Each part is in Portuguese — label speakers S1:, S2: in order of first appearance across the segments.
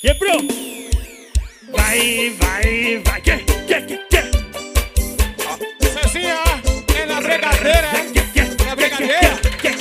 S1: Quebrou. Vai, vai, vai. Que.
S2: Cezinha, é na brigadeira, é na brigadeira.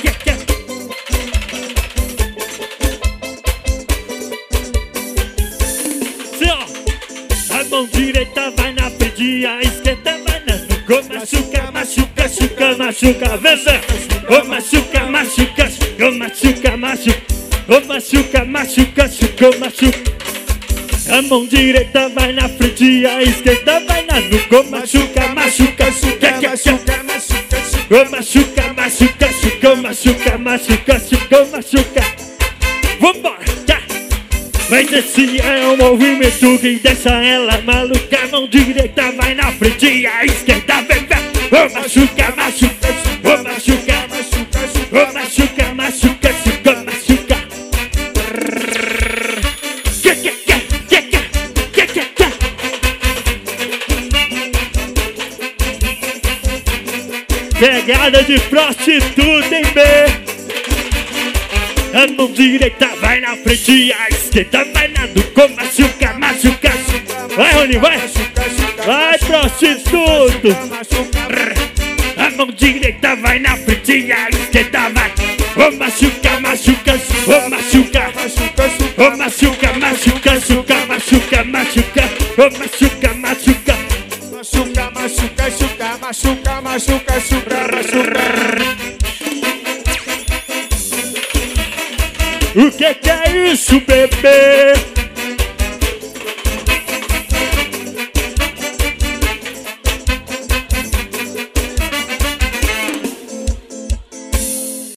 S1: Sim, ó. A mão direita vai na frente e a esquerda vai na nuca. Machuca, machuca, machuca, machuca. Vem, vem. Ô, machuca, machuca, ô, machuca, machuca. Ô, machuca, machuca, machuca, machuca. A mão direita vai na frente e a esquerda vai na nuca. Machuca, machuca, machuca, machuca, machuca, machuca, machuca, machuca, machuca, machuca, machuca. Vambora, tá. Mas esse é o movimento que deixa ela maluca. A mão direita vai na frente e a esquerda vem, vem. Ô, machuca, machuca, ô, machuca, machuca, ô, machuca, machuca, machuca, machuca. Pegada de prostituta em B. A mão direita vai na frente e a esquerda vai na nuca. Machuca, machuca. Vai, Rony, vai. Vai, prostituto. A mão direita vai na frente e a esquerda vai. Ô, machuca, machuca, ô, machuca. Ô, machuca, machuca, machuca, machuca, machuca. Ô, machuca, machuca.
S2: Machuca, machuca, machuca, machuca, machuca, machuca, machuca.
S1: O que é isso, bebê?